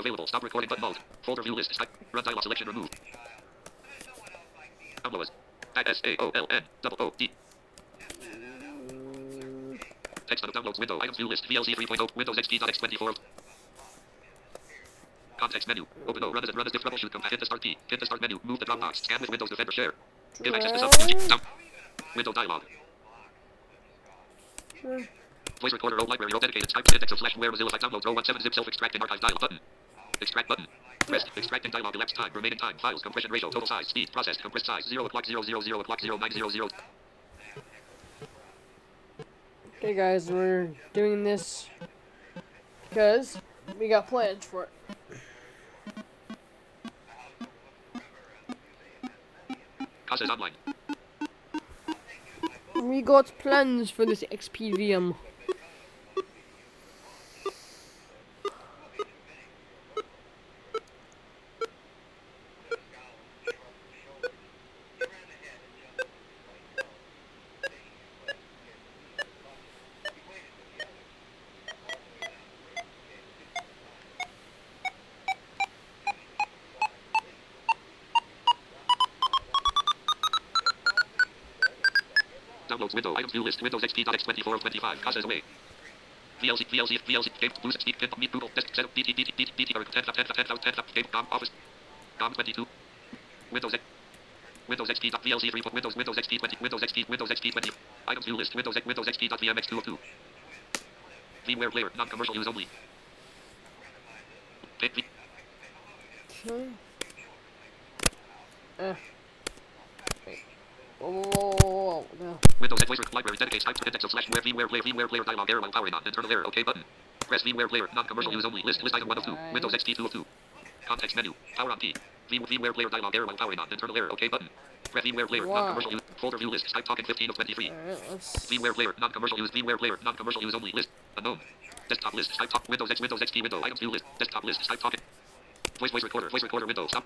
available. Stop recording button mode. Folder view list. Type. Run dialog selection removed. Download. SAOLN. Text on the downloads window. Items view list. VLC 3.0. Windows XP.x24. Context menu. Open O. Run as troubleshoot. Hit the start key. Hit the start menu. Move the Dropbox. Scan with Windows Defender share. Give access to sub. Down. Window dialog. Voice recorder. O library. O dedicated. Type index of /where Mozilla 5 downloads. Row 17 zip self extract and archive dial button. Extract button. Press. Extracting dialog. Elapsed time. Remaining time. Files. Compression ratio. Total size. Speed. Processed. Compressed size. 0 o'clock 000 o'clock 0900. Okay guys, we're doing this because we got plans for it. Casas online. We got plans for this XPVM. Downloads window. Items view list. Windows XP.x24 25. Casas away. VLC. Game boost speed. Pin meet Google. Desk setup. BT. 10 GOM office. GOM 22. Windows X. Windows XP. VLC 3. Windows XP 20. Windows XP 20. Items view list. Windows XP. VMX202. VMware player. Non-commercial use only. Okay. Whoa. No. Windows Voice library dedicates type to index of /where VMware player dialog error while powering on internal error. OK button. Press VMware player. Non-commercial use only. List item 1 of 2. Windows XP 2 of 2. Context menu. Power on P. VMware player dialog error while powering on internal error. OK button. Press VMware player. Non-commercial use. Folder view list. Type talking 15 of 23. VMware player. Non-commercial use. VMware player. Non-commercial use only. List. Unknown. Desktop list. Type talk. Windows XP window. Items view list. Desktop list. Type talking. Voice recorder. Voice recorder window. Stop.